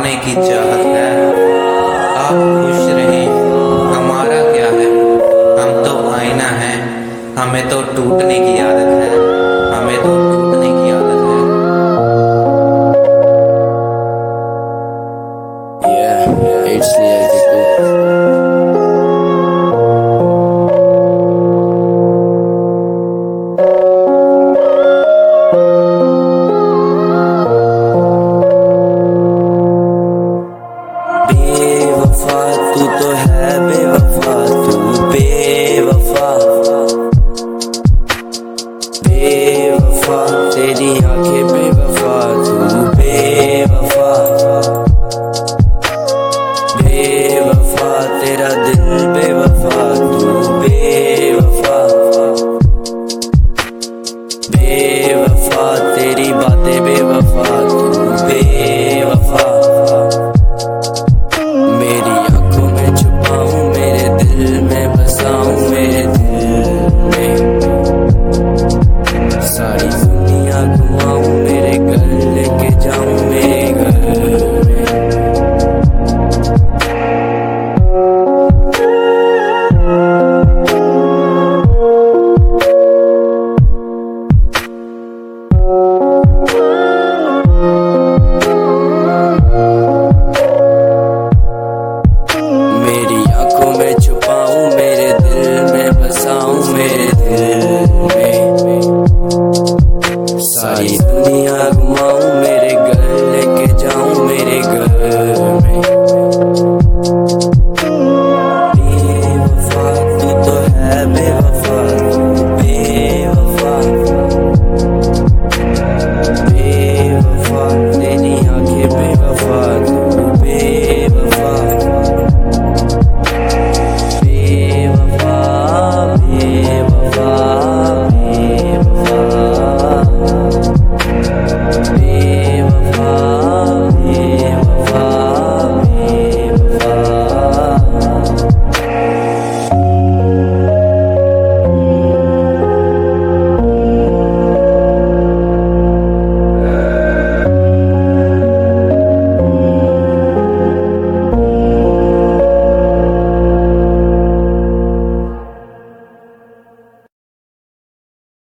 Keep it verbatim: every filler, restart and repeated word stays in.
पाने की चाहत है। आप खुश रहें, हमारा क्या है, हम तो आईना है, हमें तो टूटने की आदत है, हमें तो टूटने की आदत है। Yeah, it's near Vico. बेवफा तू तो है